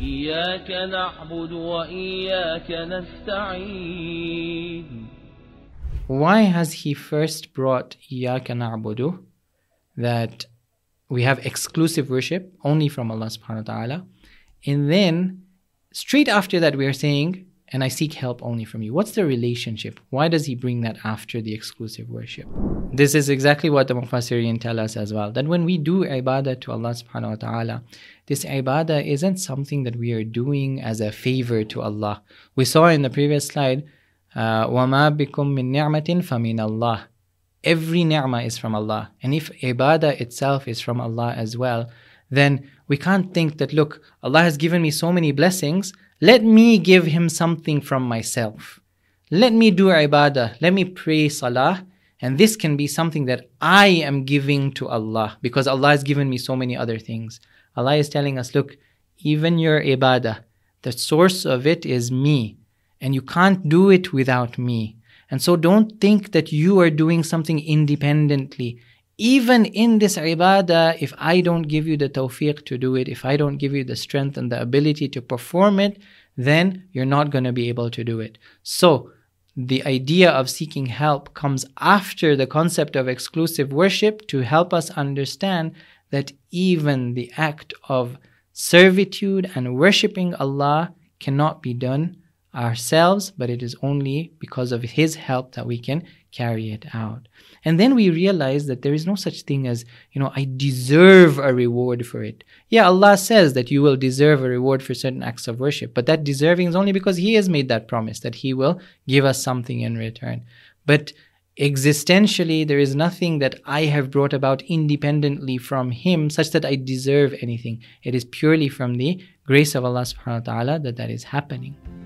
إياك نعبد وإياك نستعين. Why has he first brought إياك نعبد, that we have exclusive worship only from Allah subhanahu wa ta'ala, and then straight after that we are saying, and I seek help only from you? What's the relationship? Why does he bring that after the exclusive worship? This is exactly what the Mufassirin tell us as well, that when we do ibadah to Allah subhanahu wa ta'ala, this ibadah isn't something that we are doing as a favor to Allah. We saw in the previous slide, وَمَا بِكُم مِّن نِعْمَةٍ فَمِنَ اللَّهِ. Every ni'mah is from Allah. And if ibadah itself is from Allah as well, then we can't think that, look, Allah has given me so many blessings, let me give Him something from myself. Let me do ibadah, let me pray salah, and this can be something that I am giving to Allah because Allah has given me so many other things. Allah is telling us, look, even your ibadah, the source of it is me, and you can't do it without me. And so don't think that you are doing something independently. Even in this ibadah, if I don't give you the tawfiq to do it, if I don't give you the strength and the ability to perform it, then you're not going to be able to do it. So the idea of seeking help comes after the concept of exclusive worship to help us understand that even the act of servitude and worshipping Allah cannot be done ourselves, but it is only because of His help that we can carry it out. And then we realize that there is no such thing as, I deserve a reward for it. Yeah, Allah says that you will deserve a reward for certain acts of worship, but that deserving is only because He has made that promise that He will give us something in return. But existentially, there is nothing that I have brought about independently from Him such that I deserve anything. It is purely from the grace of Allah subhanahu wa ta'ala that is happening.